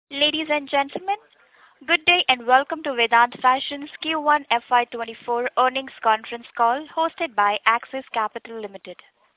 Ladies and gentlemen, good day and welcome to Vedant Fashions Q1 FY24 earnings conference call hosted by Axis Capital Limited.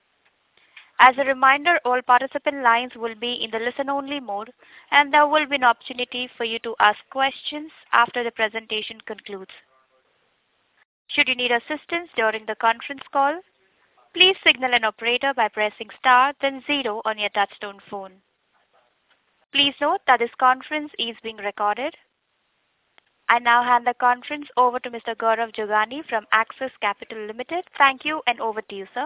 As a reminder, all participant lines will be in the listen-only mode, and there will be an opportunity for you to ask questions after the presentation concludes. Should you need assistance during the conference call, please signal an operator by pressing star then zero on your touchtone phone. Please note that this conference is being recorded. I now hand the conference over to Mr. Gaurav Jogani from Axis Capital Limited. Thank you, and over to you, sir.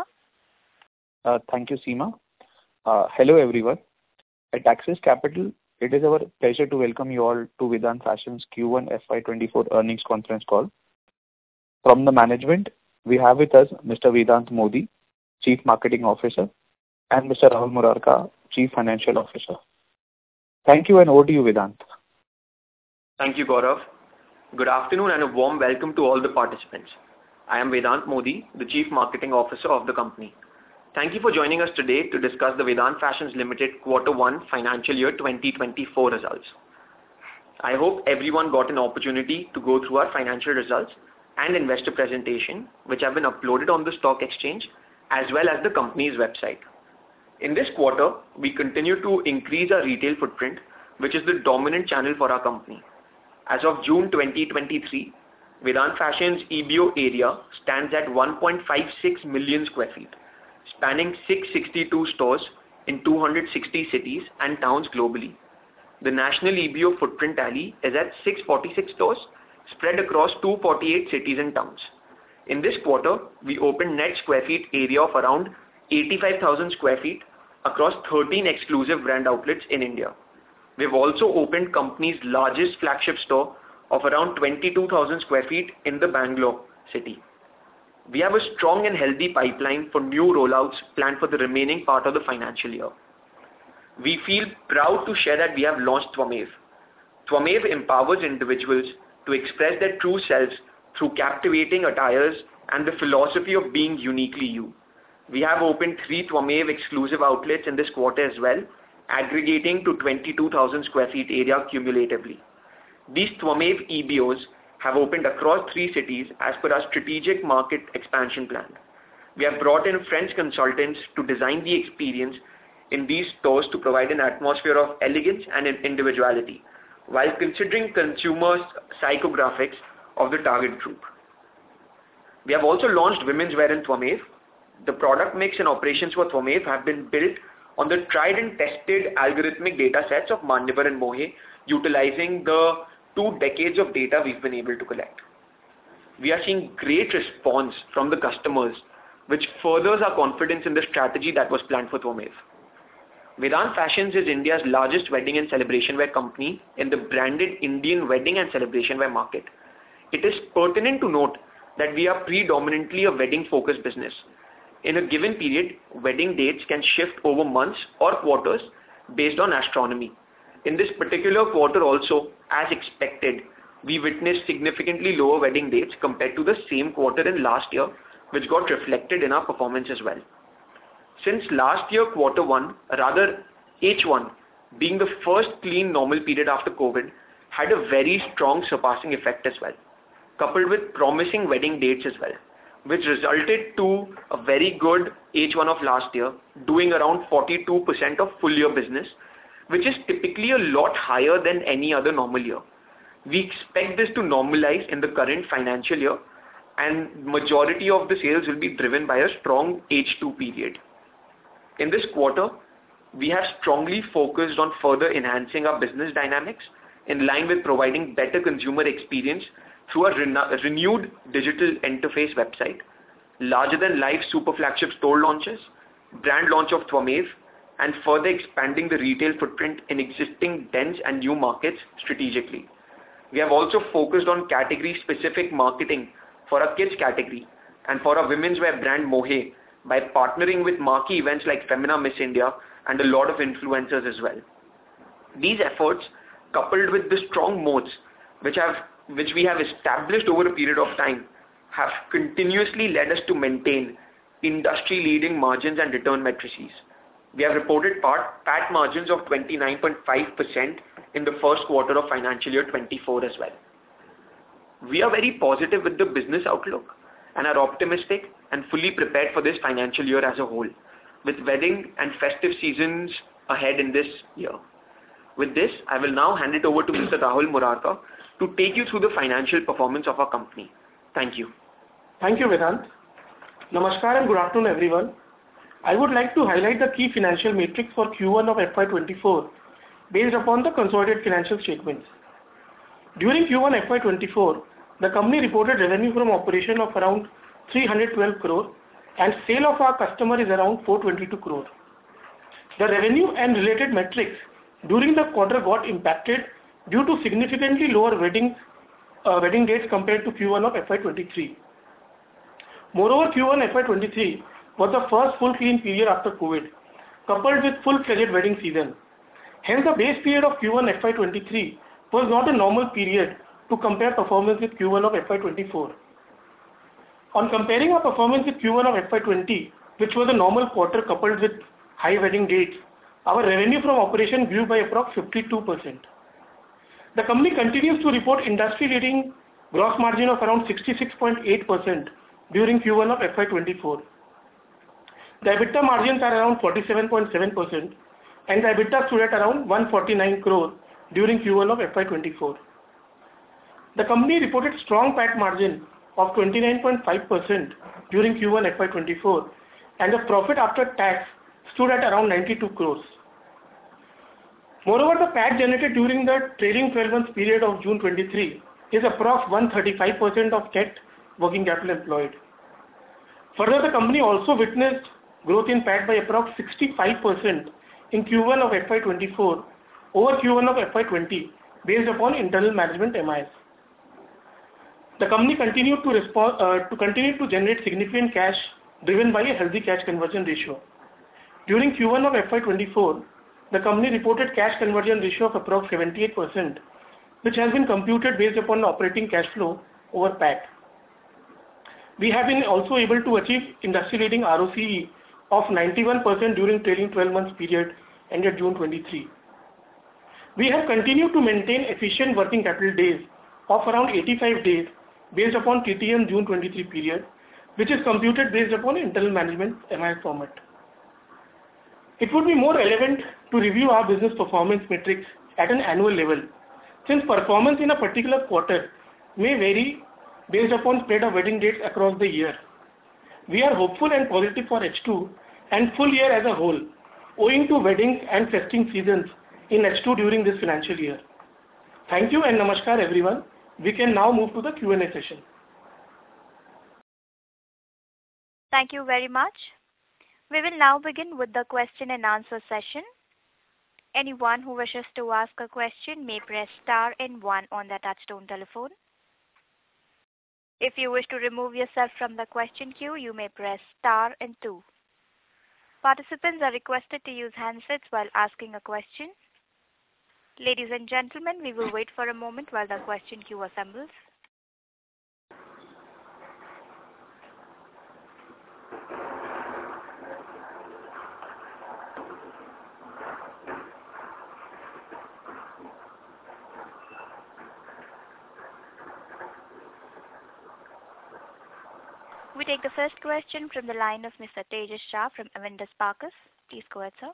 Thank you, Seema. Hello, everyone. At Axis Capital, it is our pleasure to welcome you all to Vedant Fashions Q1 FY24 earnings conference call. From the management, we have with us Mr. Vedant Modi, Chief Marketing Officer, and Mr. Rahul Murarka, Chief Financial Officer. Thank you, and over to you, Vedant. Thank you, Gaurav. Good afternoon and a warm welcome to all the participants. I am Vedant Modi, the Chief Marketing Officer of the company. Thank you for joining us today to discuss the Vedant Fashions Limited Q1 financial year 2024 results. I hope everyone got an opportunity to go through our financial results and investor presentation, which have been uploaded on the stock exchange as well as the company's website. In this quarter, we continue to increase our retail footprint, which is the dominant channel for our company. As of June 2023, Vedant Fashions EBO area stands at 1.56 million square feet, spanning 662 stores in 260 cities and towns globally. The national EBO footprint tally is at 646 stores spread across 248 cities and towns. In this quarter, we opened net square feet area of around 85,000 square feet across 13 exclusive brand outlets in India. We've also opened company's largest flagship store of around 22,000 square feet in the Bangalore city. We have a strong and healthy pipeline for new rollouts planned for the remaining part of the financial year. We feel proud to share that we have launched Twamev. Twamev empowers individuals to express their true selves through captivating attires and the philosophy of being uniquely you. We have opened 3 Twamev exclusive outlets in this quarter as well, aggregating to 22,000 square feet area cumulatively. These Twamev EBOs have opened across 3 cities as per our strategic market expansion plan. We have brought in French consultants to design the experience in these stores to provide an atmosphere of elegance and individuality, while considering consumers' psychographics of the target group. We have also launched women's wear in Twamev. The product mix and operations for Twamev have been built on the tried and tested algorithmic data sets of Manyavar and Mohey, utilizing the 2 decades of data we've been able to collect. We are seeing great response from the customers, which furthers our confidence in the strategy that was planned for Twamev. Vedant Fashions is India's largest wedding and celebration wear company in the branded Indian wedding and celebration wear market. It is pertinent to note that we are predominantly a wedding-focused business. In a given period, wedding dates can shift over months or quarters based on astronomy. In this particular quarter also, as expected, we witnessed significantly lower wedding dates compared to the same quarter in last year, which got reflected in our performance as well. Since last year Q1, rather H1, being the first clean normal period after COVID, had a very strong surpassing effect as well, coupled with promising wedding dates as well, which resulted to a very good H1 of last year, doing around 42% of full year business, which is typically a lot higher than any other normal year. We expect this to normalize in the current financial year, and majority of the sales will be driven by a strong H2 period. In this quarter, we have strongly focused on further enhancing our business dynamics in line with providing better consumer experience through a renewed digital interface website, larger than life super flagship store launches, brand launch of Twamev, and further expanding the retail footprint in existing dense and new markets strategically. We have also focused on category-specific marketing for our kids category and for our women's wear brand Mohey by partnering with marquee events like Femina Miss India and a lot of influencers as well. These efforts, coupled with the strong moats which we have established over a period of time, have continuously led us to maintain industry-leading margins and return matrices. We have reported PAT margins of 29.5% in the first quarter of financial year 24 as well. We are very positive with the business outlook and are optimistic and fully prepared for this financial year as a whole, with wedding and festive seasons ahead in this year. With this, I will now hand it over to Mr. Rahul Murarka to take you through the financial performance of our company. Thank you. Thank you, Vedant. Namaskar and good afternoon, everyone. I would like to highlight the key financial metrics for Q1 of FY24 based upon the consolidated financial statements. During Q1 FY24, the company reported revenue from operation of around 312 crore and sale of our customer is around 422 crore. The revenue and related metrics during the quarter got impacted due to significantly lower wedding dates compared to Q1 of FY23. Moreover, Q1 FY23 was the first full clean period after COVID, coupled with full-fledged wedding season. Hence, the base period of Q1 FY23 was not a normal period to compare performance with Q1 of FY24. On comparing our performance with Q1 of FY20, which was a normal quarter coupled with high wedding dates, our revenue from operation grew by approximately 52%. The company continues to report industry-leading gross margin of around 66.8% during Q1 of FY24. The EBITDA margins are around 47.7% and the EBITDA stood at around 149 crore during Q1 of FY24. The company reported strong PAT margin of 29.5% during Q1 FY24 and the profit after tax stood at around 92 crores. Moreover, the PAT generated during the trailing 12 months period of June 23 is approx 135% of net working capital employed. Further, the company also witnessed growth in PAT by approx 65% in Q1 of FY24 over Q1 of FY20 based upon internal management MIS. The company continued to generate significant cash driven by a healthy cash conversion ratio. During Q1 of FY24, the company reported cash conversion ratio of approx 78%, which has been computed based upon operating cash flow over PAT. We have been also able to achieve industry-leading ROCE of 91% during trailing 12 months period ended June 23. We have continued to maintain efficient working capital days of around 85 days based upon TTM June 23 period, which is computed based upon internal management MIS format. It would be more relevant to review our business performance metrics at an annual level, since performance in a particular quarter may vary based upon spread of wedding dates across the year. We are hopeful and positive for H2 and full year as a whole, owing to weddings and festive seasons in H2 during this financial year. Thank you and namaskar everyone. We can now move to the Q&A session. Thank you very much. We will now begin with the question and answer session. Anyone who wishes to ask a question may press star and 1 on their touchtone telephone. If you wish to remove yourself from the question queue, you may press star and 2. Participants are requested to use handsets while asking a question. Ladies and gentlemen, we will wait for a moment while the question queue assembles. We take the first question from the line of Mr. Tejas Shah from Avendus Spark. Please go ahead, sir.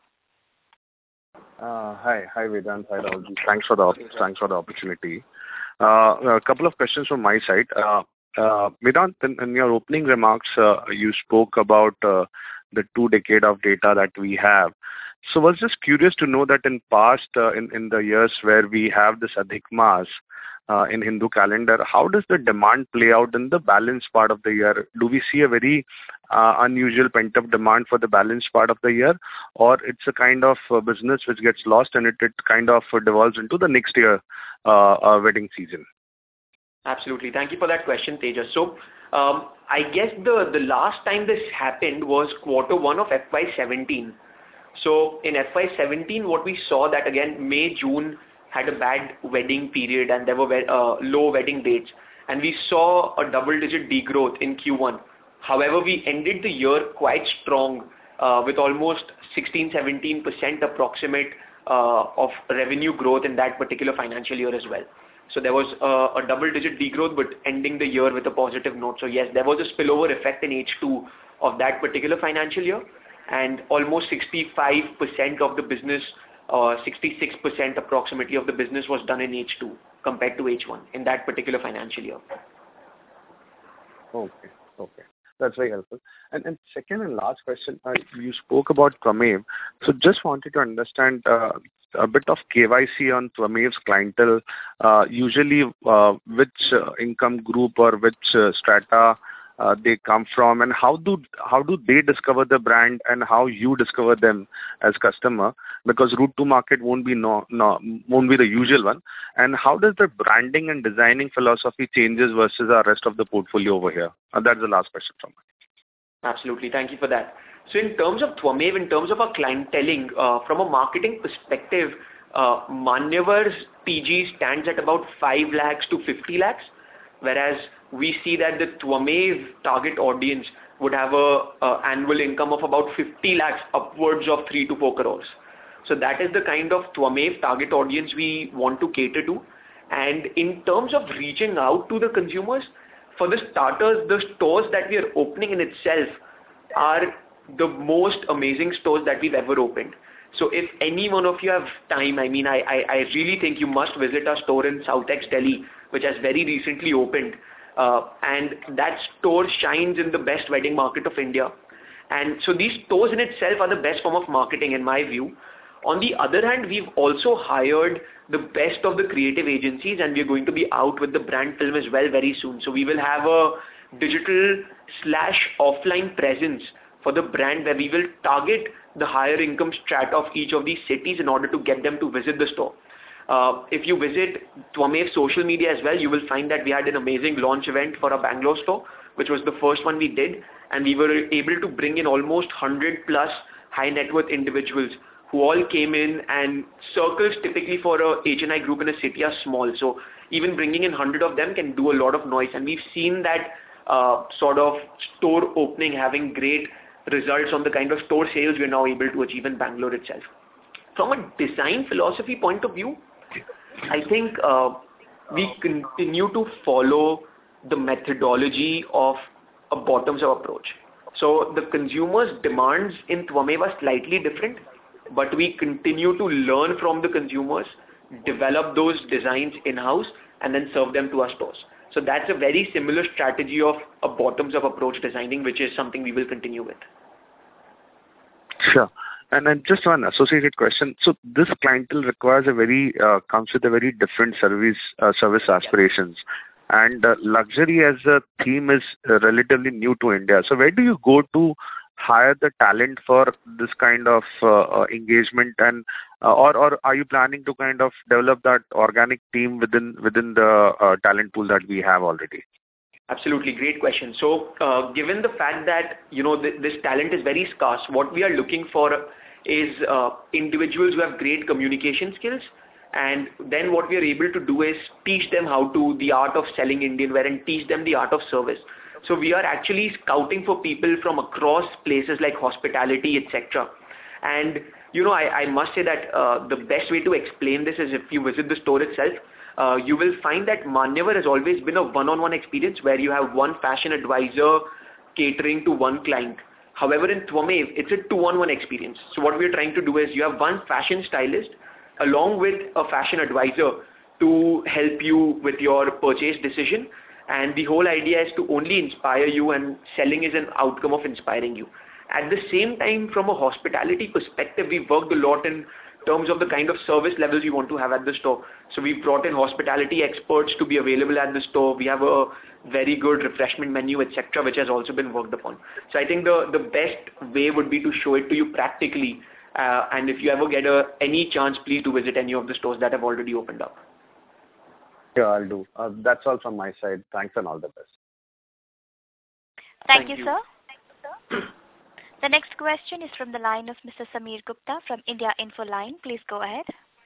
Hi Vedant. Hi Rahul. Thanks for the opportunity. A couple of questions from my side. Vedant, in your opening remarks, you spoke about the 2 decades of data that we have. So I was just curious to know that in past, in the years where we have this Adhik Maas in Hindu calendar, how does the demand play out in the balance part of the year? Do we see a very unusual pent-up demand for the balance part of the year, or it's a kind of business which gets lost and it kind of devolves into the next year wedding season? Absolutely. Thank you for that question, Tejas. So, I guess the last time this happened was quarter 1 of FY17. So, in FY17, what we saw that again, May, June had a bad wedding period and there were low wedding dates. And we saw a double-digit degrowth in Q1. However, we ended the year quite strong with almost 16-17% approximate of revenue growth in that particular financial year as well. So there was a double-digit degrowth, but ending the year with a positive note. So yes, there was a spillover effect in H2 of that particular financial year, and almost 65% of the business, 66% approximately of the business was done in H2 compared to H1 in that particular financial year. Okay. That's very helpful. And second and last question, you spoke about Twamev. So just wanted to understand a bit of KYC on Twamev's clientele, usually which income group or which strata they come from, and how do they discover the brand, and how you discover them as customer, because route to market won't be the usual one, and how does the branding and designing philosophy changes versus our rest of the portfolio over here? That's the last question from me. Absolutely, thank you for that. So in terms of Twamev, in terms of our clienteling, from a marketing perspective, Manyavar's TG stands at about 5 lakhs to 50 lakhs, whereas we see that the Twamev target audience would have a annual income of about 50 lakhs, upwards of 3 to 4 crores. So that is the kind of Twamev target audience we want to cater to. And in terms of reaching out to the consumers, for the starters, the stores that we are opening in itself are the most amazing stores that we've ever opened. So if any one of you have time, I really think you must visit our store in South Ex Delhi, which has very recently opened. And that store shines in the best wedding market of India. And so these stores in itself are the best form of marketing in my view. On the other hand, we've also hired the best of the creative agencies, and we're going to be out with the brand film as well very soon. So we will have a digital/offline presence for the brand, where we will target the higher income strata of each of these cities in order to get them to visit the store. If you visit Twamev's social media as well, you will find that we had an amazing launch event for our Bangalore store, which was the first one we did, and we were able to bring in almost 100 plus high net worth individuals who all came in, and circles typically for a HNI group in a city are small. So even bringing in 100 of them can do a lot of noise, and we've seen that sort of store opening having great results on the kind of store sales we're now able to achieve in Bangalore itself. From a design philosophy point of view, I think we continue to follow the methodology of a bottoms-up approach. So the consumer's demands in Twamev are slightly different, but we continue to learn from the consumers, develop those designs in-house, and then serve them to our stores. So that's a very similar strategy of a bottoms-up approach designing, which is something we will continue with. Sure. And then just one associated question. So this clientele requires comes with a very different service aspirations. And luxury as a theme is relatively new to India. So where do you go to hire the talent for this kind of engagement, and or are you planning to kind of develop that organic team within the talent pool that we have already? Absolutely, great question. So given the fact that this talent is very scarce, what we are looking for is individuals who have great communication skills, and then what we are able to do is teach them how to the art of selling Indian wear and teach them the art of service. So we are actually scouting for people from across places like hospitality, etc. And I must say that the best way to explain this is if you visit the store itself, you will find that Manyavar has always been a one-on-one experience where you have one fashion advisor catering to one client. However, in Twamev, it's a two-on-one experience. So what we are trying to do is you have one fashion stylist along with a fashion advisor to help you with your purchase decision. And the whole idea is to only inspire you, and selling is an outcome of inspiring you. At the same time, from a hospitality perspective, we've worked a lot in terms of the kind of service levels you want to have at the store. So we've brought in hospitality experts to be available at the store. We have a very good refreshment menu, etc., which has also been worked upon. So I think the best way would be to show it to you practically. And if you ever get any chance, please do visit any of the stores that have already opened up. Yeah, I'll do. That's all from my side. Thanks and all the best. Thank you, sir. The next question is from the line of Mr. Sameer Gupta from India Infoline. Please go ahead.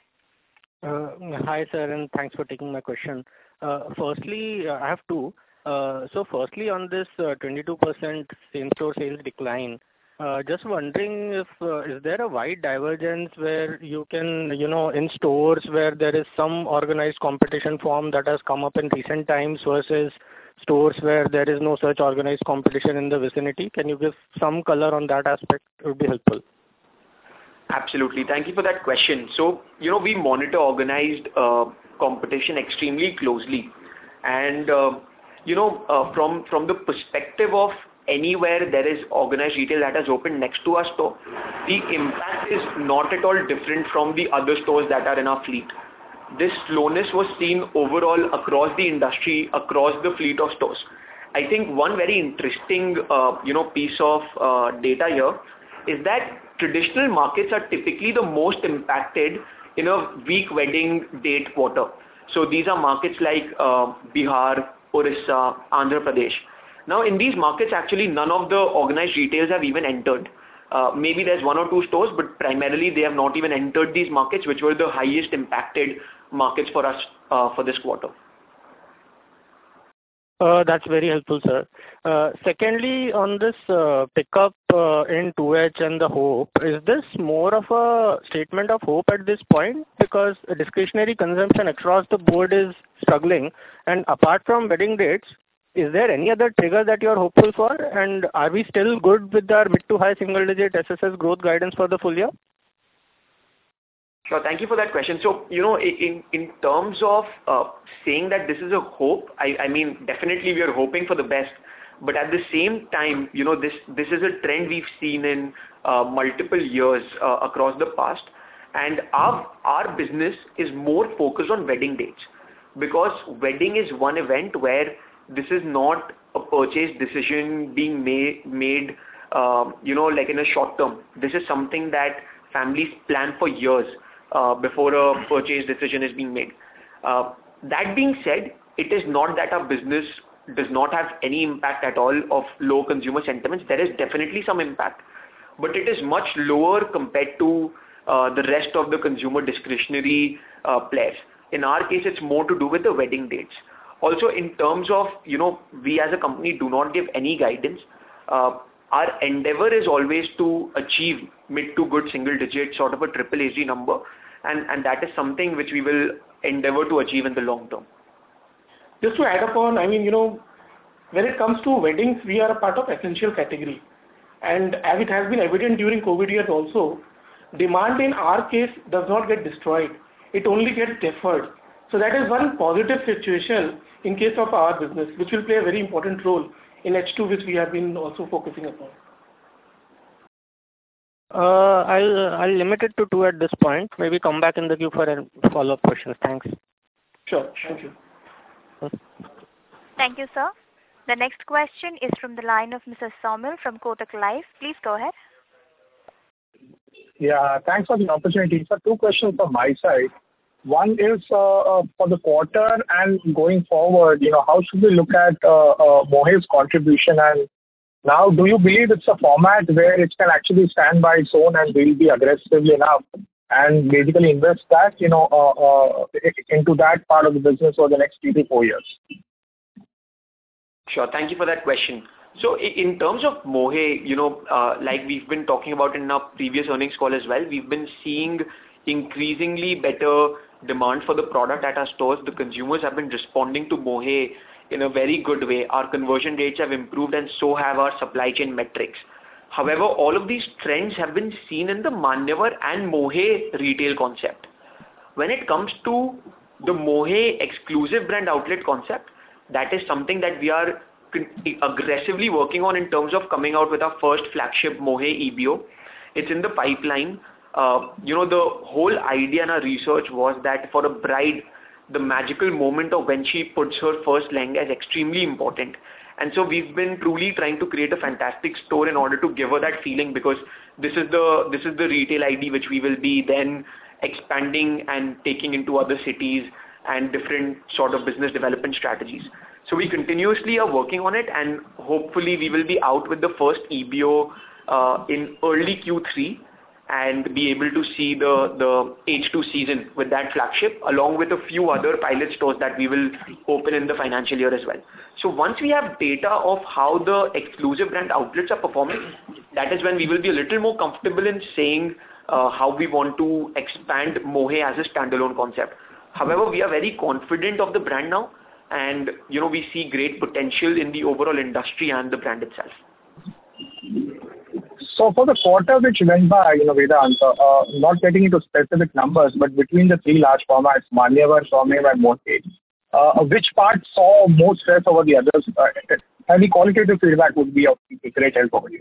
Hi, sir, and thanks for taking my question. Firstly, I have two. So firstly, on this 22% same-store sales decline, Just wondering if is there a wide divergence where you can, in stores where there is some organized competition form that has come up in recent times versus stores where there is no such organized competition in the vicinity? Can you give some color on that aspect? It would be helpful. Absolutely. Thank you for that question. So, we monitor organized competition extremely closely. And, from the perspective of anywhere there is organized retail that has opened next to our store, the impact is not at all different from the other stores that are in our fleet. This slowness was seen overall across the industry, across the fleet of stores. I think one very interesting, piece of data here is that traditional markets are typically the most impacted in a weak wedding date quarter. So these are markets like Bihar, Orissa, Andhra Pradesh. Now in these markets, actually none of the organized retailers have even entered. Maybe there's one or two stores, but primarily they have not even entered these markets, which were the highest impacted markets for us for this quarter. That's very helpful, sir. Secondly, on this pickup in 2H and the hope, is this more of a statement of hope at this point? Because discretionary consumption across the board is struggling. And apart from wedding dates, is there any other trigger that you are hopeful for? And are we still good with our mid to high single digit SSS growth guidance for the full year? Sure. Thank you for that question. So, in terms of saying that this is a hope, I mean, definitely we are hoping for the best. But at the same time, this is a trend we've seen in multiple years across the past. And our business is more focused on wedding dates, because wedding is one event where this is not a purchase decision being made, like in a short term. This is something that families plan for years before a purchase decision is being made. That being said, it is not that our business does not have any impact at all of low consumer sentiments. There is definitely some impact, but it is much lower compared to the rest of the consumer discretionary players. In our case, it's more to do with the wedding dates. Also, in terms of, we as a company do not give any guidance. Our endeavor is always to achieve mid to good single digit, sort of a triple AG number. And that is something which we will endeavor to achieve in the long term. Just to add upon, when it comes to weddings, we are a part of essential category. And as it has been evident during COVID years also, demand in our case does not get destroyed. It only gets deferred. So that is one positive situation in case of our business, which will play a very important role in H2, which we have been also focusing upon. I'll limit it to 2 at this point. Maybe come back in the queue for follow-up questions. Thanks. Sure. Thank you. Thank you, sir. The next question is from the line of Mrs. Saumil from Kotak Life. Please go ahead. Yeah, thanks for the opportunity. So 2 questions from my side. One is for the quarter and going forward, how should we look at Mohey's contribution? And now, do you believe it's a format where it can actually stand by its own and will be aggressively enough and basically invest that, into that part of the business for the next 3 to 4 years? Sure. Thank you for that question. So in terms of Mohey, like we've been talking about in our previous earnings call as well, we've been seeing increasingly better demand for the product at our stores. The consumers have been responding to Mohey in a very good way. Our conversion rates have improved and so have our supply chain metrics. However, all of these trends have been seen in the Manyavar and Mohey retail concept. When it comes to the Mohey exclusive brand outlet concept, that is something that we are aggressively working on in terms of coming out with our first flagship Mohey EBO. It's in the pipeline. The whole idea and our research was that for a bride, the magical moment of when she puts her first lehenga is extremely important. And so we've been truly trying to create a fantastic store in order to give her that feeling, because this is the retail ID which we will be then expanding and taking into other cities and different sort of business development strategies. So we continuously are working on it, and hopefully we will be out with the first EBO in early Q3 and be able to see the H2 season with that flagship, along with a few other pilot stores that we will open in the financial year as well. So once we have data of how the exclusive brand outlets are performing, that is when we will be a little more comfortable in saying how we want to expand Mohey as a standalone concept. However, we are very confident of the brand now, and we see great potential in the overall industry and the brand itself. So for the quarter which went by, Vedant, not getting into specific numbers, but between the three large formats, Manyavar, Twamev, and Mohey, which part saw more stress over the others? Any qualitative feedback would be of great help over you.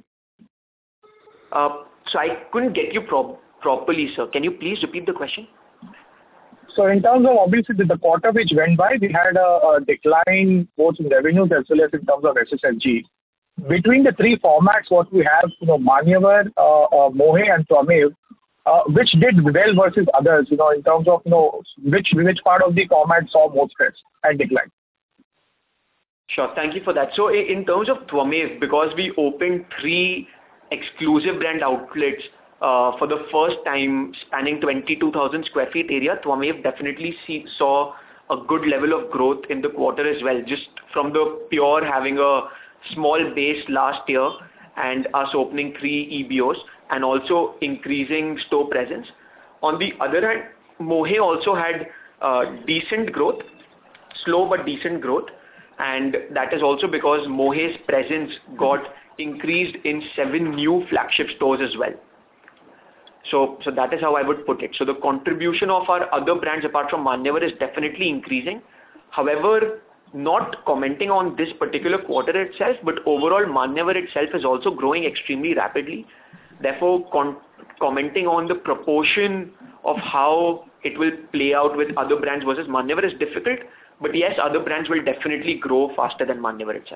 So I couldn't get you properly, sir. Can you please repeat the question? So in terms of obviously the quarter which went by, we had a decline both in revenues as well as in terms of SSSG. Between the three formats, what we have, Manyavar, Mohey, and Twamev, which did well versus others, in terms of, which part of the format saw more stress and decline? Sure, thank you for that. So in terms of Twamev, because we opened 3 exclusive brand outlets for the first time spanning 22,000 square feet area, Twamev definitely saw a good level of growth in the quarter as well, just from the pure having a small base last year and us opening 3 EBOs and also increasing store presence. On the other hand, Mohey also had decent growth, slow but decent growth, and that is also because Mohey's presence got increased in 7 new flagship stores as well. So that is how I would put it. So the contribution of our other brands apart from Manyavar is definitely increasing. However, not commenting on this particular quarter itself, but overall Manyavar itself is also growing extremely rapidly. Therefore, commenting on the proportion of how it will play out with other brands versus Manyavar is difficult. But yes, other brands will definitely grow faster than Manyavar itself.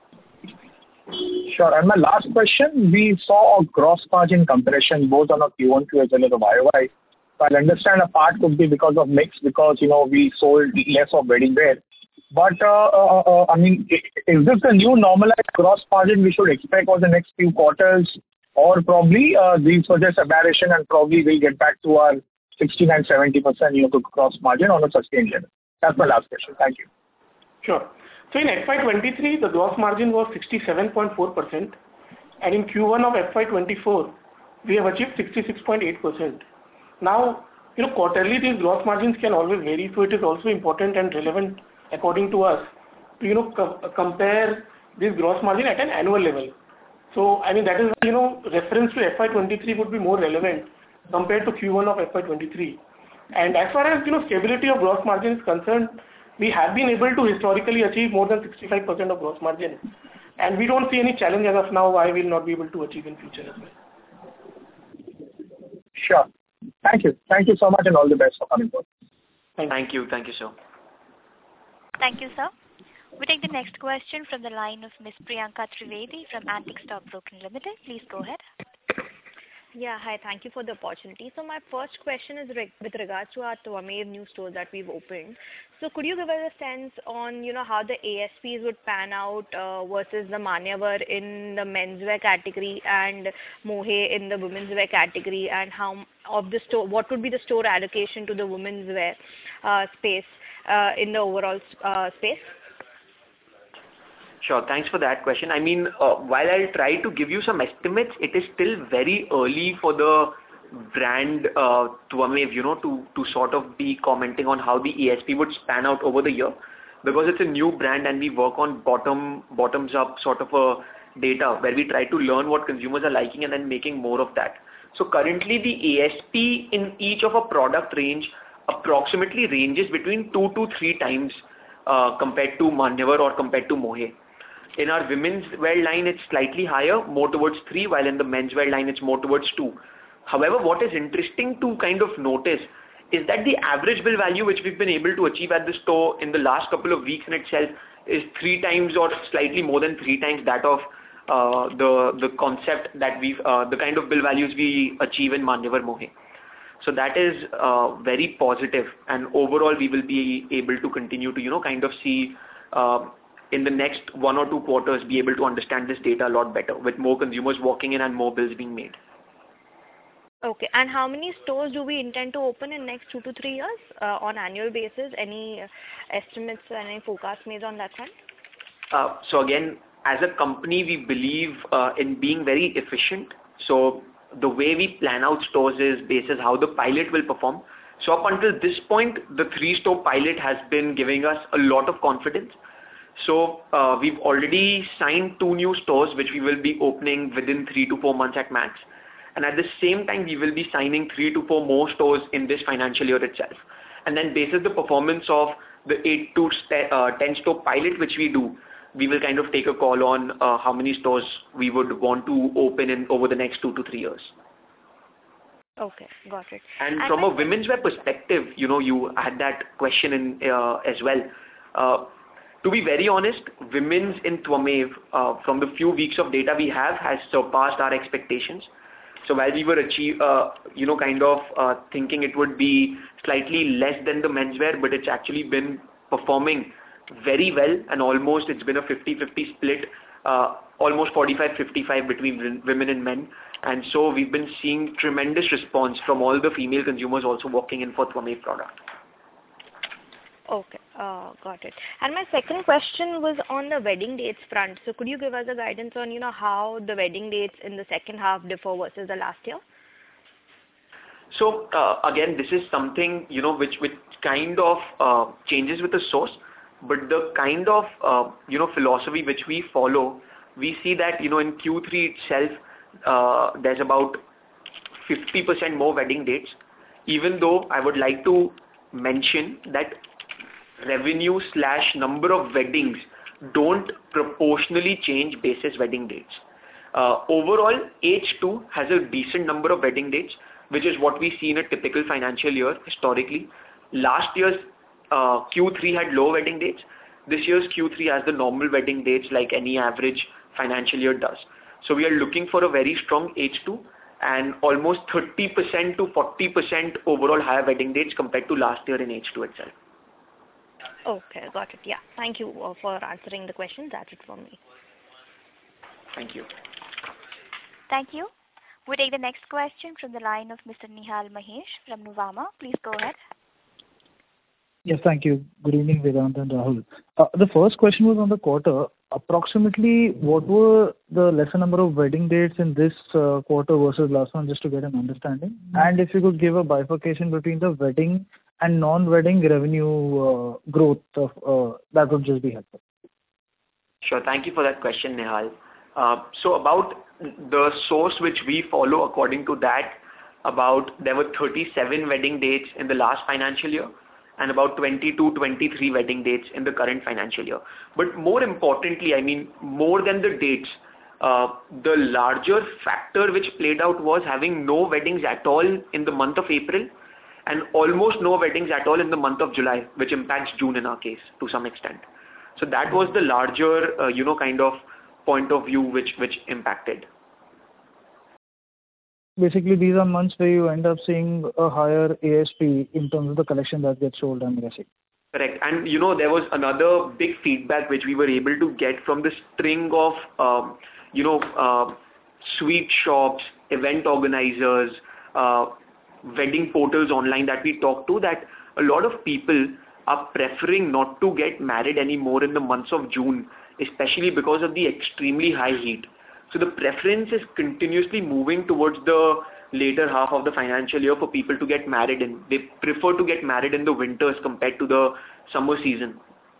Sure. And my last question, we saw a gross margin compression both on a Q1Q as well as a YOY. I understand a part could be because of mix, because, we sold less of wedding wear. But, is this the new normalized gross margin we should expect over the next few quarters? Or probably these were just aberration and probably we'll get back to our 69-70% gross margin on a sustained level? That's my last question. Thank you. Sure. So in FY23, the gross margin was 67.4%, and in Q1 of FY24, we have achieved 66.8%. Now, quarterly these gross margins can always vary, so it is also important and relevant, according to us, to compare this gross margin at an annual level. So, that is reference to FY23 would be more relevant compared to Q1 of FY23. And as far as stability of gross margin is concerned, we have been able to historically achieve more than 65% of gross margin, and we don't see any challenge as of now why we will not be able to achieve in future as well. Sure. Thank you. Thank you so much and all the best for coming forward. Thank you, sir. Thank you, sir. We take the next question from the line of Ms. Priyanka Trivedi from Antique Stock Broking Limited. Please go ahead. Yeah, hi. Thank you for the opportunity. So my first question is with regards to our Twamev new stores that we've opened. So could you give us a sense on, how the ASPs would pan out versus the Manyavar in the menswear category and Mohey in the women's wear category, and how of the store, what would be the store allocation to the women's wear space in the overall space? Sure, thanks for that question. While I'll try to give you some estimates, it is still very early for the brand Twamev, to sort of be commenting on how the ASP would span out over the year, because it's a new brand and we work on bottoms up sort of a data where we try to learn what consumers are liking and then making more of that. So currently the ASP in each of a product range approximately ranges between 2 to 3 times compared to Manyavar or compared to Mohey. In our women's wear line, it's slightly higher, more towards 3, while in the men's wear line, it's more towards 2. However, what is interesting to kind of notice is that the average bill value which we've been able to achieve at the store in the last couple of weeks in itself is 3 times or slightly more than 3 times that of the concept that the kind of bill values we achieve in Manyavar Mohey. So that is very positive, and overall we will be able to continue to kind of see in the next 1 or 2 quarters be able to understand this data a lot better with more consumers walking in and more bills being made. Okay, and how many stores do we intend to open in next 2 to 3 years on annual basis? Any estimates and any forecast made on that front? So again, as a company, we believe in being very efficient. So the way we plan out stores is based on how the pilot will perform. So up until this point, the 3-store pilot has been giving us a lot of confidence. So we've already signed 2 new stores, which we will be opening within 3 to 4 months at max. And at the same time, we will be signing 3 to 4 more stores in this financial year itself. And then based on the performance of the 8 to 10 store pilot, which we do, we will kind of take a call on how many stores we would want to open in over the next 2 to 3 years. Okay, got it. And from a women's wear perspective, you had that question in as well. To be very honest, women's in Twamev, from the few weeks of data we have, has surpassed our expectations. So while we were thinking it would be slightly less than the menswear, but it's actually been performing very well, and almost it's been a 50-50 split, almost 45-55 between women and men. And so we've been seeing tremendous response from all the female consumers also walking in for Twamev product. Okay, got it. And my second question was on the wedding dates front. So could you give us a guidance on, how the wedding dates in the second half differ versus the last year? So again, this is something, which kind of changes with the source, but the kind of, philosophy which we follow, we see that, in Q3 itself, there's about 50% more wedding dates, even though I would like to mention that revenue/number of weddings don't proportionally change basis wedding dates. Overall, H2 has a decent number of wedding dates, which is what we see in a typical financial year historically. Last year's Q3 had low wedding dates. This year's Q3 has the normal wedding dates like any average financial year does. So we are looking for a very strong H2 and almost 30% to 40% overall higher wedding dates compared to last year in H2 itself. Okay, got it. Yeah. Thank you for answering the question. That's it from me. Thank you. Thank you. We take the next question from the line of Mr. Nihal Mahesh from Nuvama. Please go ahead. Yes, thank you. Good evening, Vedant and Rahul. The first question was on the quarter. Approximately, what were the lesser number of wedding dates in this quarter versus last one, just to get an understanding? And if you could give a bifurcation between the wedding and non-wedding revenue growth, that would just be helpful. Sure. Thank you for that question, Nihal. So about the source which we follow, according to that, there were 37 wedding dates in the last financial year and about 22-23 wedding dates in the current financial year. But more importantly, more than the dates, the larger factor which played out was having no weddings at all in the month of April and almost no weddings at all in the month of July, which impacts June in our case to some extent. So that was the larger, kind of point of view which impacted. Basically, these are months where you end up seeing a higher ASP in terms of the collection that gets sold, I'm guessing. Correct. And, there was another big feedback which we were able to get from the string of, sweet shops, event organizers, wedding portals online that we talked to, that a lot of people are preferring not to get married anymore in the months of June, especially because of the extremely high heat. So the preference is continuously moving towards the later half of the financial year for people to get married in. They prefer to get married in the winters compared to the summer season.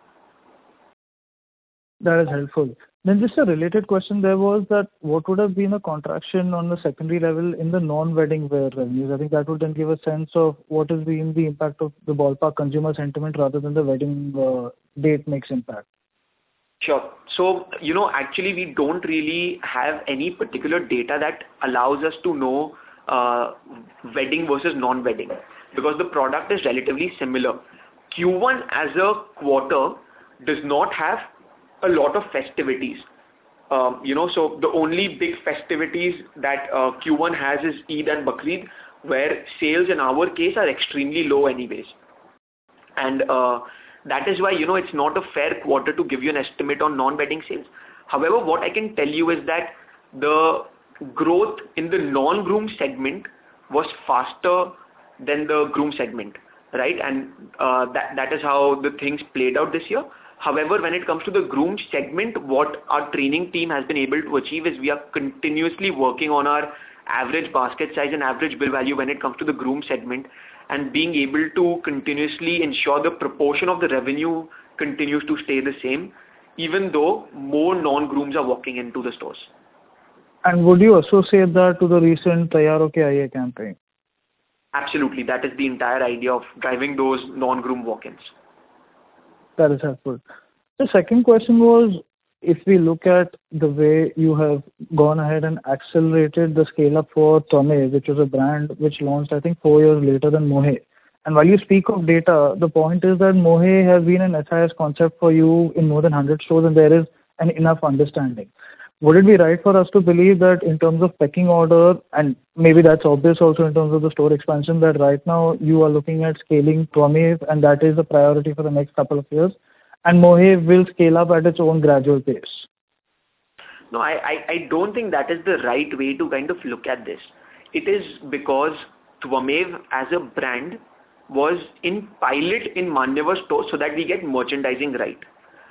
That is helpful. Then just a related question there was that what would have been a contraction on the secondary level in the non-wedding wear revenues? I think that would then give a sense of what has been the impact of the ballpark consumer sentiment rather than the wedding date mix impact. Sure. So, actually we don't really have any particular data that allows us to know wedding versus non-wedding because the product is relatively similar. Q1 as a quarter does not have a lot of festivities. So the only big festivities that Q1 has is Eid and Bakrid, where sales in our case are extremely low anyways. And that is why, it's not a fair quarter to give you an estimate on non-wedding sales. However, what I can tell you is that the growth in the non-groom segment was faster than the groom segment. right? And that is how the things played out this year. However, when it comes to the groom segment, what our training team has been able to achieve is we are continuously working on our average basket size and average bill value when it comes to the groom segment, and being able to continuously ensure the proportion of the revenue continues to stay the same, even though more non-grooms are walking into the stores. And would you associate that to the recent Taiyaro Ke Aiye campaign? Absolutely. That is the entire idea of driving those non-groom walk-ins. That is helpful. The second question was, if we look at the way you have gone ahead and accelerated the scale-up for Twamev, which was a brand which launched, I think, 4 years later than Mohey. And while you speak of data, the point is that Mohey has been an SIS concept for you in more than 100 stores, and there is an enough understanding. Would it be right for us to believe that in terms of pecking order, and maybe that's obvious also in terms of the store expansion, that right now you are looking at scaling Twamev, and that is the priority for the next couple of years, and Mohey will scale up at its own gradual pace? No, I don't think that is the right way to kind of look at this. It is because Twamev as a brand was in pilot in Manyavar stores so that we get merchandising right.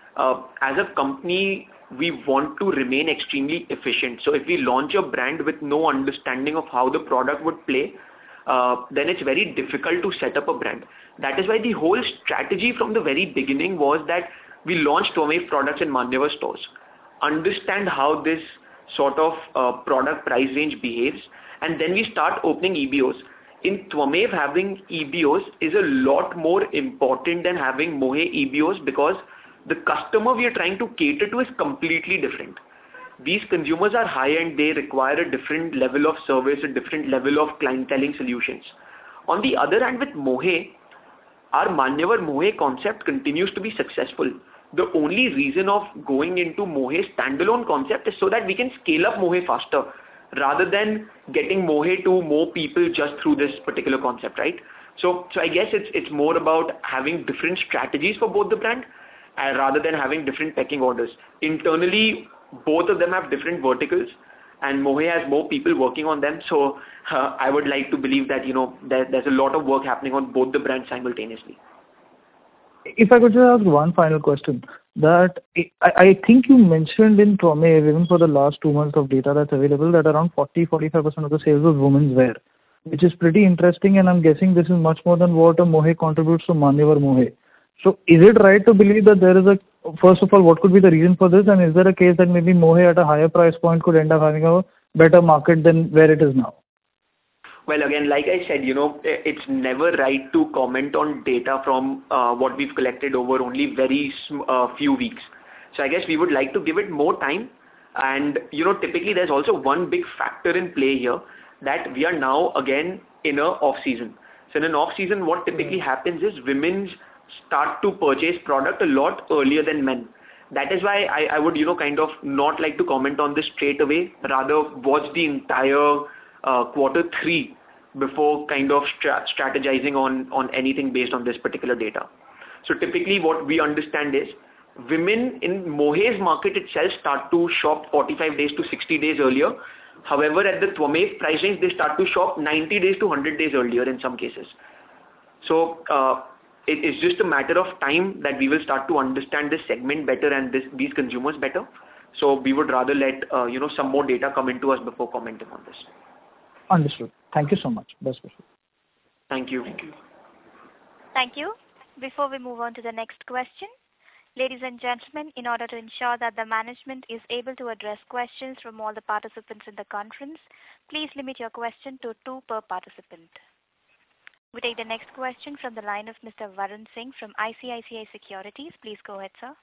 As a company, we want to remain extremely efficient. So if we launch a brand with no understanding of how the product would play, then it's very difficult to set up a brand. That is why the whole strategy from the very beginning was that we launched Twamev products in Manyavar stores, understand how this sort of product price range behaves, and then we start opening EBOs. In Twamev, having EBOs is a lot more important than having Mohey EBOs, because the customer we are trying to cater to is completely different. These consumers are high-end, they require a different level of service, a different level of clienteling solutions. On the other hand, with Mohey, our Manyavar Mohey concept continues to be successful. The only reason of going into Mohey standalone concept is so that we can scale up Mohey faster, rather than getting Mohey to more people just through this particular concept, right? So I guess it's more about having different strategies for both the brand, rather than having different pecking orders. Internally, both of them have different verticals, and Mohey has more people working on them. So I would like to believe that, there's a lot of work happening on both the brands simultaneously. If I could just ask one final question, that I think you mentioned in Twamev, even for the last 2 months of data that's available, that around 40-45% of the sales was women's wear, which is pretty interesting, and I'm guessing this is much more than what a Mohey contributes to Manyavar Mohey. So is it right to believe that there is first of all, what could be the reason for this, and is there a case that maybe Mohey at a higher price point could end up having a better market than where it is now? Well, again, like I said, it's never right to comment on data from what we've collected over only very few weeks. So I guess we would like to give it more time. And, typically there's also one big factor in play here, that we are now again in a off-season. So in an off-season, what typically happens is women start to purchase product a lot earlier than men. That is why I would, kind of not like to comment on this straight away, rather watch the entire Q3 before kind of strategizing on anything based on this particular data. So typically what we understand is women in Mohey's market itself start to shop 45 days to 60 days earlier. However, at the Twamev price range, they start to shop 90 days to 100 days earlier in some cases. So it is just a matter of time that we will start to understand this segment better and these consumers better. So we would rather let some more data come into us before commenting on this. Understood. Thank you so much. Best wishes. Thank you. Thank you. Before we move on to the next question, ladies and gentlemen, in order to ensure that the management is able to address questions from all the participants in the conference, please limit your question to 2 per participant. We take the next question from the line of Mr. Varun Singh from ICICI Securities. Please go ahead, sir.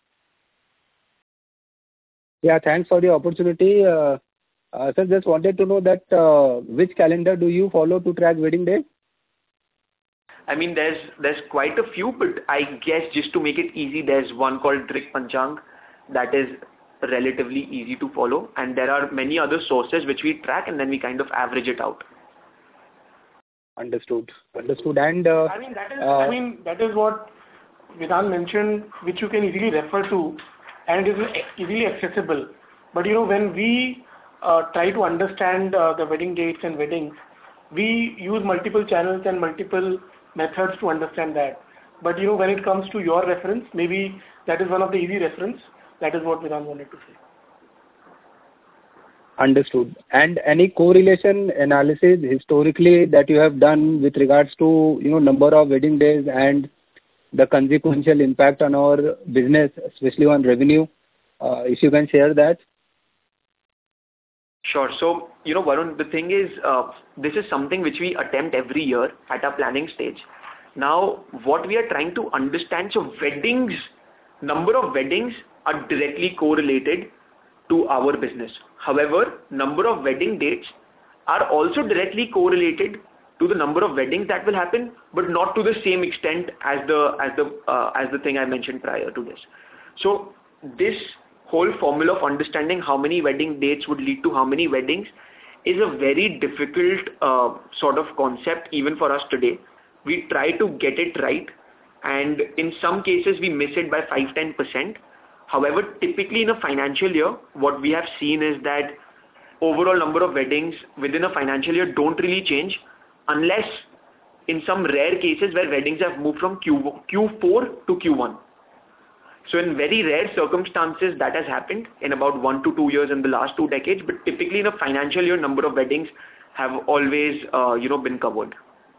Yeah, thanks for the opportunity. Sir, just wanted to know that which calendar do you follow to track wedding days? I mean, there's quite a few, but I guess just to make it easy, there's one called Drik Panchang that is relatively easy to follow, and there are many other sources which we track, and then we kind of average it out. Understood. And that is what Vedant mentioned, which you can easily refer to, and is easily accessible. But when we try to understand the wedding dates and weddings, we use multiple channels and multiple methods to understand that. But when it comes to your reference, maybe that is one of the easy reference. That is what Vedant wanted to say. Understood. And any correlation analysis historically that you have done with regards to number of wedding days and the consequential impact on our business, especially on revenue, if you can share that? Sure. So, Varun, the thing is, this is something which we attempt every year at our planning stage. Now, what we are trying to understand, so number of weddings are directly correlated to our business. However, number of wedding dates are also directly correlated to the number of weddings that will happen, but not to the same extent as the thing I mentioned prior to this. So this whole formula of understanding how many wedding dates would lead to how many weddings is a very difficult sort of concept even for us today. We try to get it right, and in some cases we miss it by 5-10%. However, typically in a financial year, what we have seen is that overall number of weddings within a financial year don't really change, unless in some rare cases where weddings have moved from Q4 to Q1. So in very rare circumstances that has happened in about 1 to 2 years in the last 2 decades, but typically in a financial year, number of weddings have always been covered.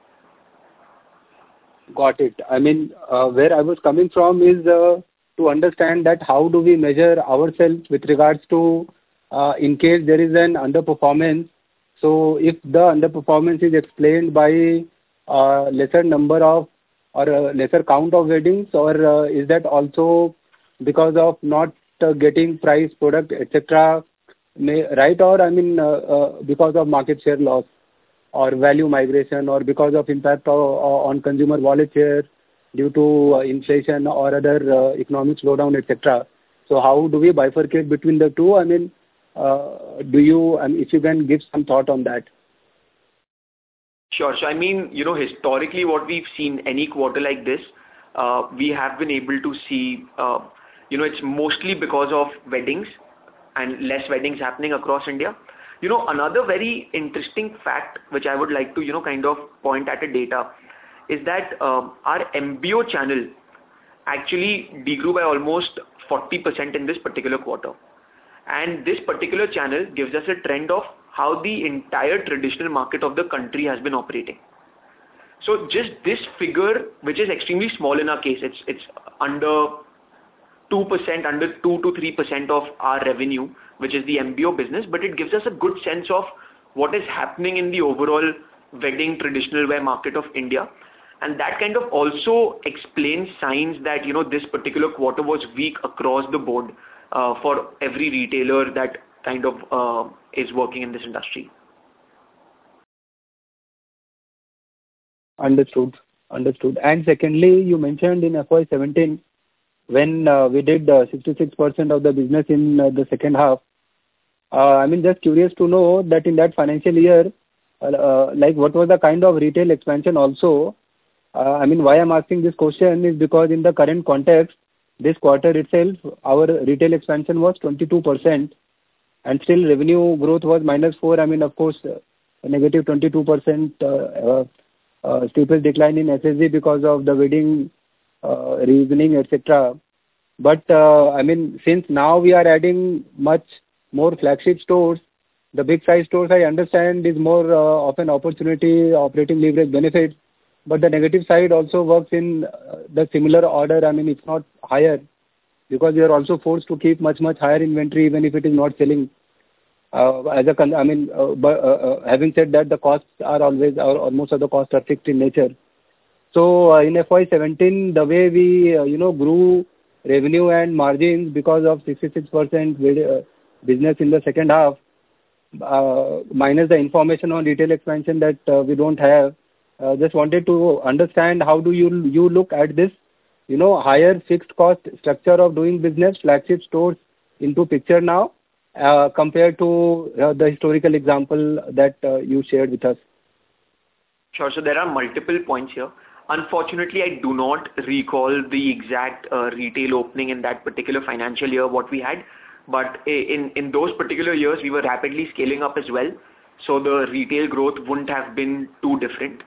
Got it. I mean, where I was coming from is to understand that how do we measure ourselves with regards to in case there is an underperformance. So if the underperformance is explained by lesser number of or a lesser count of weddings, or is that also because of not getting price, product, etc., right? Or because of market share loss or value migration, or because of impact on consumer wallet share due to inflation or other economic slowdown, etc. So how do we bifurcate between the two? If you can give some thought on that. Sure. So historically what we've seen any quarter like this, we have been able to see, it's mostly because of weddings and less weddings happening across India. Another very interesting fact which I would like to, kind of point at a data is that our MBO channel actually degrew by almost 40% in this particular quarter. And this particular channel gives us a trend of how the entire traditional market of the country has been operating. So just this figure, which is extremely small in our case, it's under 2%, under 2 to 3% of our revenue, which is the MBO business, but it gives us a good sense of what is happening in the overall wedding traditional wear market of India. And that kind of also explains signs that, this particular quarter was weak across the board for every retailer that kind of is working in this industry. Understood. And secondly, you mentioned in FY17 when we did 66% of the business in the second half. Just curious to know that in that financial year, what was the kind of retail expansion also? Why I'm asking this question is because in the current context, this quarter itself, our retail expansion was 22%, and still revenue growth was -4%. Of course, a negative 22% steepest decline in SSG because of the wedding reasoning, etc. But since now we are adding much more flagship stores, the big size stores I understand is more of an opportunity, operating leverage benefit. But the negative side also works in the similar order. It's not higher because you are also forced to keep much higher inventory even if it is not selling. Having said that, the costs are always, or most of the costs are fixed in nature. So in FY17, the way we grew revenue and margins because of 66% business in the second half, minus the information on retail expansion that we don't have. Just wanted to understand how do you look at this, higher fixed cost structure of doing business, flagship stores into picture now, compared to the historical example that you shared with us. Sure. So there are multiple points here. Unfortunately, I do not recall the exact retail opening in that particular financial year what we had. But in those particular years, we were rapidly scaling up as well. So the retail growth wouldn't have been too different.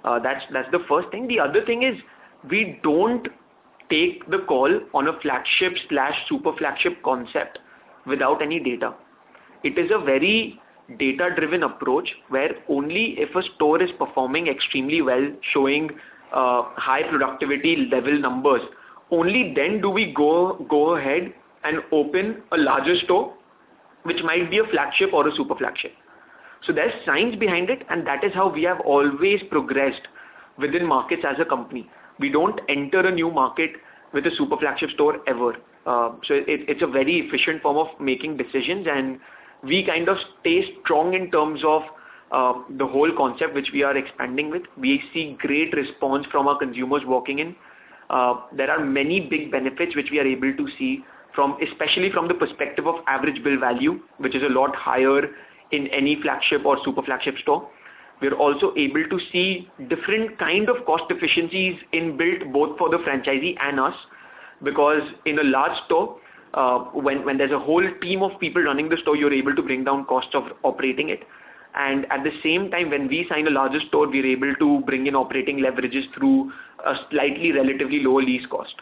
That's the first thing. The other thing is we don't take the call on a flagship/super flagship concept without any data. It is a very data-driven approach where only if a store is performing extremely well, showing high productivity level numbers, only then do we go ahead and open a larger store, which might be a flagship or a super flagship. So there's science behind it, and that is how we have always progressed within markets as a company. We don't enter a new market with a super flagship store ever. So it's a very efficient form of making decisions, and we kind of stay strong in terms of the whole concept which we are expanding with. We see great response from our consumers walking in. There are many big benefits which we are able to see especially from the perspective of average bill value, which is a lot higher in any flagship or super flagship store. We're also able to see different kind of cost efficiencies inbuilt both for the franchisee and us, because in a large store, when there's a whole team of people running the store, you're able to bring down cost of operating it. And at the same time, when we sign a larger store, we're able to bring in operating leverages through a slightly relatively lower lease cost.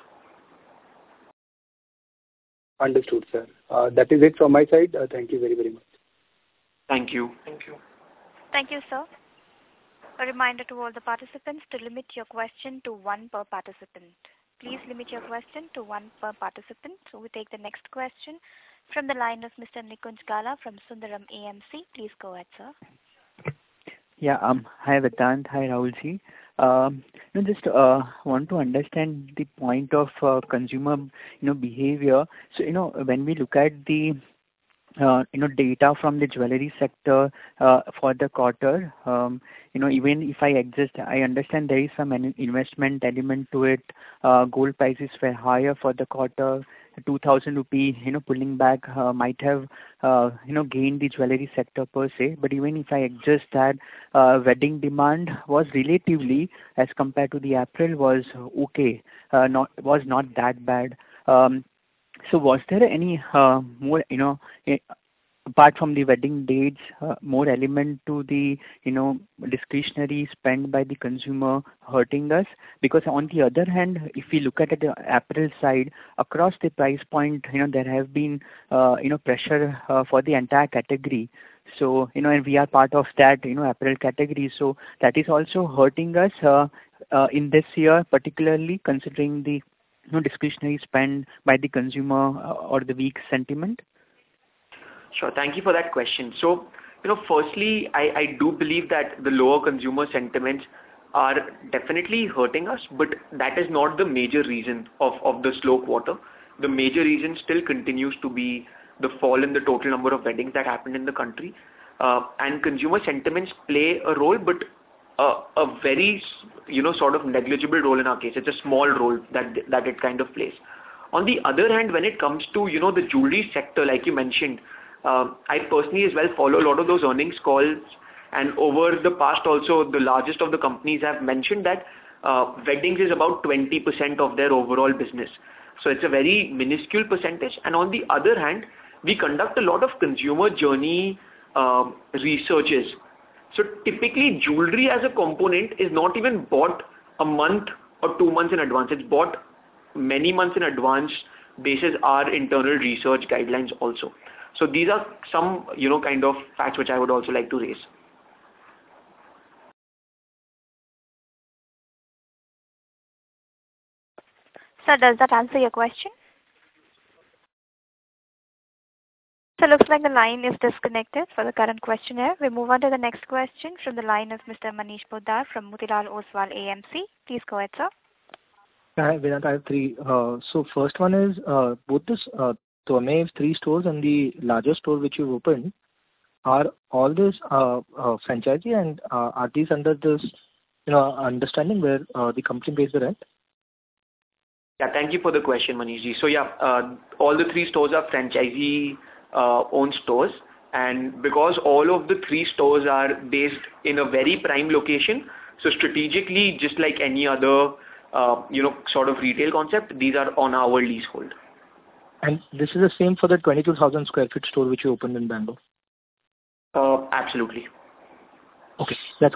Understood, sir. That is it from my side. Thank you very, very much. Thank you. Thank you, sir. A reminder to all the participants to limit your question to one per participant. Please limit your question to one per participant. So we take the next question from the line of Mr. Nikunj Gala from Sundaram AMC. Please go ahead, sir. Yeah. Hi, Vedant. Hi, Rahulji. Just want to understand the point of consumer, behavior. So, when we look at the data from the jewelry sector for the quarter, even if I understand there is some investment element to it. Gold prices were higher for the quarter. 2,000 rupee, pulling back might have, gained the jewelry sector per se. But even if I adjust that, wedding demand was relatively, as compared to the April, was okay. Was not that bad. So was there any more, apart from the wedding dates, more element to the, discretionary spend by the consumer hurting us? Because on the other hand, if we look at the April side, across the price point, there have been, pressure for the entire category. So, and we are part of that, apparel category. So that is also hurting us in this year, particularly considering the discretionary spend by the consumer or the weak sentiment? Sure. Thank you for that question. So, firstly, I do believe that the lower consumer sentiments are definitely hurting us, but that is not the major reason of the slow quarter. The major reason still continues to be the fall in the total number of weddings that happened in the country. And consumer sentiments play a role, but a very, sort of negligible role in our case. It's a small role that it kind of plays. On the other hand, when it comes to, the jewelry sector, like you mentioned, I personally as well follow a lot of those earnings calls, and over the past also, the largest of the companies have mentioned that weddings is about 20% of their overall business. So it's a very minuscule percentage. And on the other hand, we conduct a lot of consumer journey researches. So typically, jewelry as a component is not even bought a month or 2 months in advance. It's bought many months in advance basis our internal research guidelines also. So these are some, kind of facts which I would also like to raise. Sir, does that answer your question? So looks like the line is disconnected for the current questionnaire. We move on to the next question from the line of Mr. Manish Poddar from Motilal Oswal AMC. Please go ahead, sir. Hi, Vedant. I have three. So first one is both this Twamev 3 stores and the larger store which you've opened, are all this franchisee, and are these under this understanding where the company pays the rent? Yeah, thank you for the question, Manishji. So all the 3 stores are franchisee owned stores, and because all of the 3 stores are based in a very prime location, so strategically, just like any other sort of retail concept, these are on our leasehold. And this is the same for the 22,000 square feet store which you opened in Bangalore? Absolutely. Okay, that's great.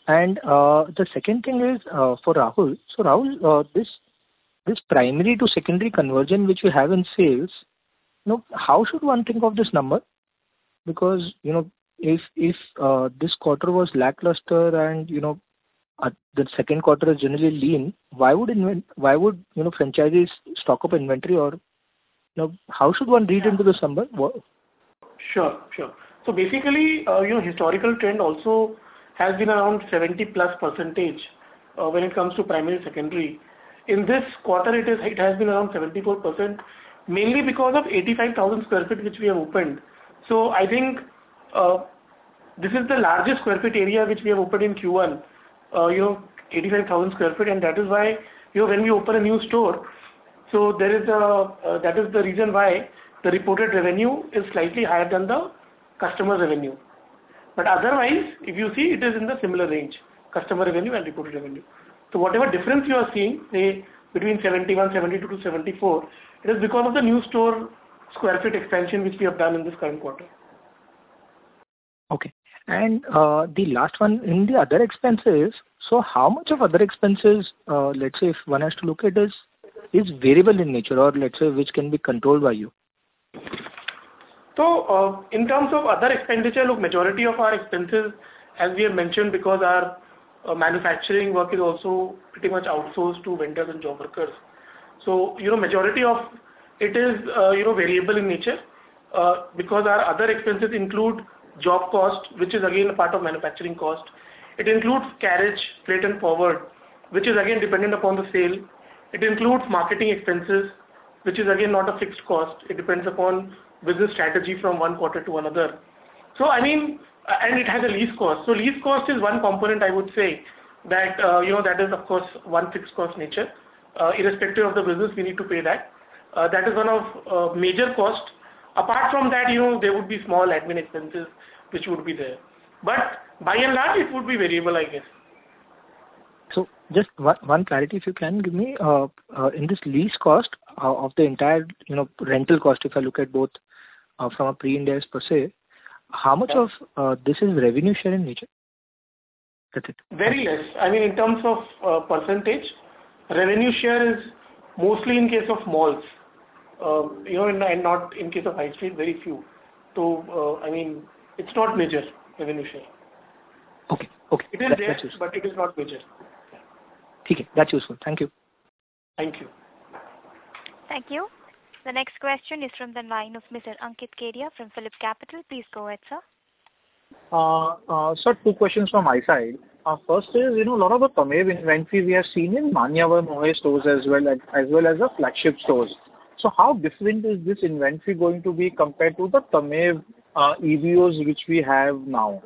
And the second thing is for Rahul. So Rahul, this primary to secondary conversion which we have in sales, how should one think of this number? Because if this quarter was lackluster and the second quarter is generally lean, why would franchisees stock up inventory, or how should one read into this number? Sure. So basically, historical trend also has been around 70+% when it comes to primary, secondary. In this quarter, it has been around 74%, mainly because of 85,000 square feet which we have opened. So I think this is the largest square feet area which we have opened in Q1. 85,000 square feet, and that is why when we open a new store, so that is the reason why the reported revenue is slightly higher than the customer revenue. But otherwise, if you see, it is in the similar range, customer revenue and reported revenue. So whatever difference you are seeing, say between 71, 72 to 74, it is because of the new store square feet expansion which we have done in this current quarter. Okay. And the last one, in the other expenses, so how much of other expenses, let's say if one has to look at is variable in nature, or let's say which can be controlled by you? So in terms of other expenditure, look, majority of our expenses, as we have mentioned, because our manufacturing work is also pretty much outsourced to vendors and job workers. So, majority of it is, variable in nature, because our other expenses include job cost, which is again a part of manufacturing cost. It includes carriage, freight and forward, which is again dependent upon the sale. It includes marketing expenses, which is again not a fixed cost. It depends upon business strategy from one quarter to another. So and it has a lease cost. So lease cost is one component, I would say, that that is of course one fixed cost nature. Irrespective of the business, we need to pay that. That is one of major cost. Apart from that, there would be small admin expenses which would be there. But by and large, it would be variable, I guess. So just one clarity, if you can give me, in this lease cost of the entire, rental cost, if I look at both from a pre-Ind AS per se, how much of this is revenue share in nature? That's it. Very less. In terms of percentage, revenue share is mostly in case of malls, and not in case of high street, very few. So, it's not major revenue share. Okay. It is there, but it is not major. Okay, that's useful. Thank you. Thank you. Thank you. The next question is from the line of Mr. Ankit Kedia from Phillip Capital. Please go ahead, sir. Sir, two questions from my side. First is, a lot of the Twamev inventory we have seen in Manyavar Mohey stores as well as the flagship stores. So how different is this inventory going to be compared to the Twamev EBOs which we have now?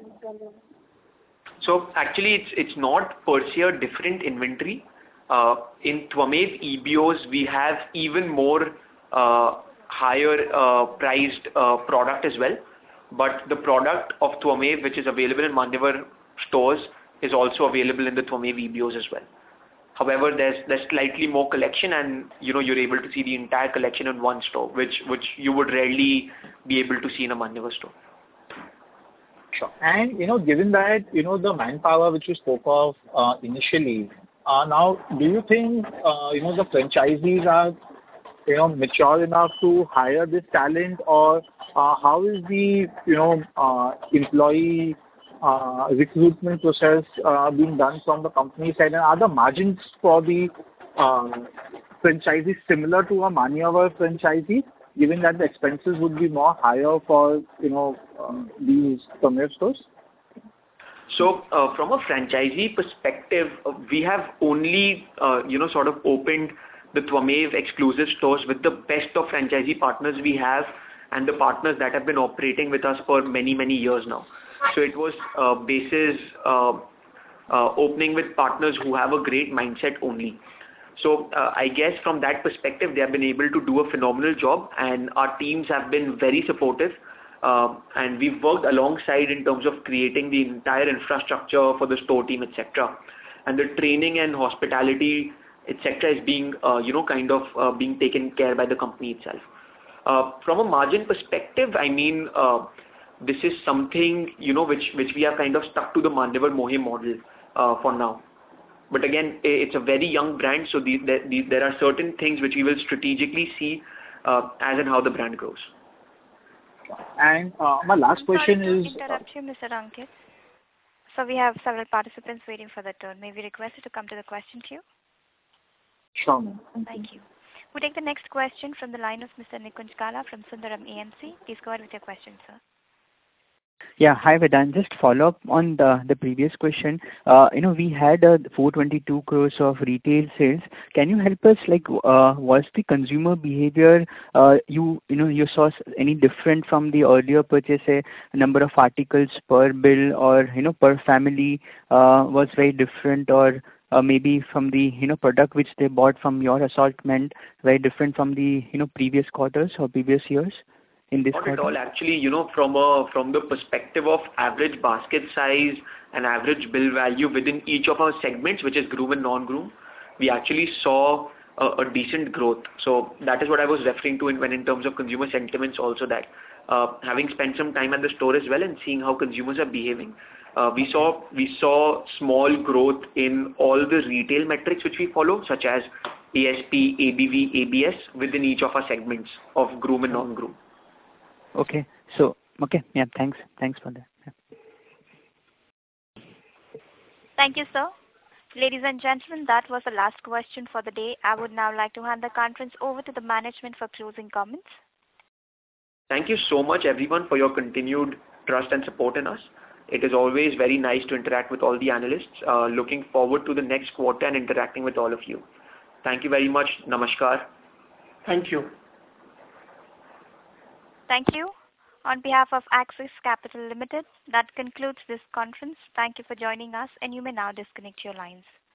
So actually, it's not per se a different inventory. In Twamev EBOs, we have even more higher priced product as well. But the product of Twamev, which is available in Manyavar stores, is also available in the Twamev EBOs as well. However, there's slightly more collection, and you're able to see the entire collection in one store, which you would rarely be able to see in a Manyavar store. Sure. And given that the manpower which you spoke of initially, now do you think the franchisees are mature enough to hire this talent, or how is the employee recruitment process being done from the company side, and are the margins for the franchisees similar to a Manyavar franchisee, given that the expenses would be more higher for these Twamev stores? So from a franchisee perspective, we have only sort of opened the Twamev exclusive stores with the best of franchisee partners we have, and the partners that have been operating with us for many years now. So it was basis opening with partners who have a great mindset only. So I guess from that perspective, they have been able to do a phenomenal job, and our teams have been very supportive. And we've worked alongside in terms of creating the entire infrastructure for the store team, etc. And the training and hospitality, etc. is being, being taken care by the company itself. From a margin perspective, this is something, which we have kind of stuck to the Manyavar Mohey model. for now. But again, it's a very young brand, so there are certain things which we will strategically see as and how the brand grows. And my last question is... Sorry to interrupt you, Mr. Ankit. So we have several participants waiting for their turn. May we request you to come to the question queue? Sure, ma'am. Thank you. We take the next question from the line of Mr. Nikunj Gala from Sundaram AMC. Please go ahead with your question, sir. Yeah. Hi, Vedant. Just follow up on the previous question. We had 422 crores of retail sales. Can you help us, was the consumer behavior, you saw any different from the earlier purchase, say, number of articles per bill or, per family, was very different, or maybe from the, product which they bought from your assortment, very different from the, previous quarters or previous years? In this Not at all. Actually, from the perspective of average basket size and average bill value within each of our segments, which is groom and non-groom, we actually saw a decent growth. So that is what I was referring to in terms of consumer sentiments also, that having spent some time at the store as well and seeing how consumers are behaving, we saw small growth in all the retail metrics which we follow, such as ASP, ABV, ABS within each of our segments of groom and non-groom. Okay. Yeah, thanks for that. Yeah. Thank you, sir. Ladies and gentlemen, that was the last question for the day. I would now like to hand the conference over to the management for closing comments. Thank you so much, everyone, for your continued trust and support in us. It is always very nice to interact with all the analysts. Looking forward to the next quarter and interacting with all of you. Thank you very much. Namaskar. Thank you. Thank you. On behalf of Axis Capital Limited, that concludes this conference. Thank you for joining us, and you may now disconnect your lines.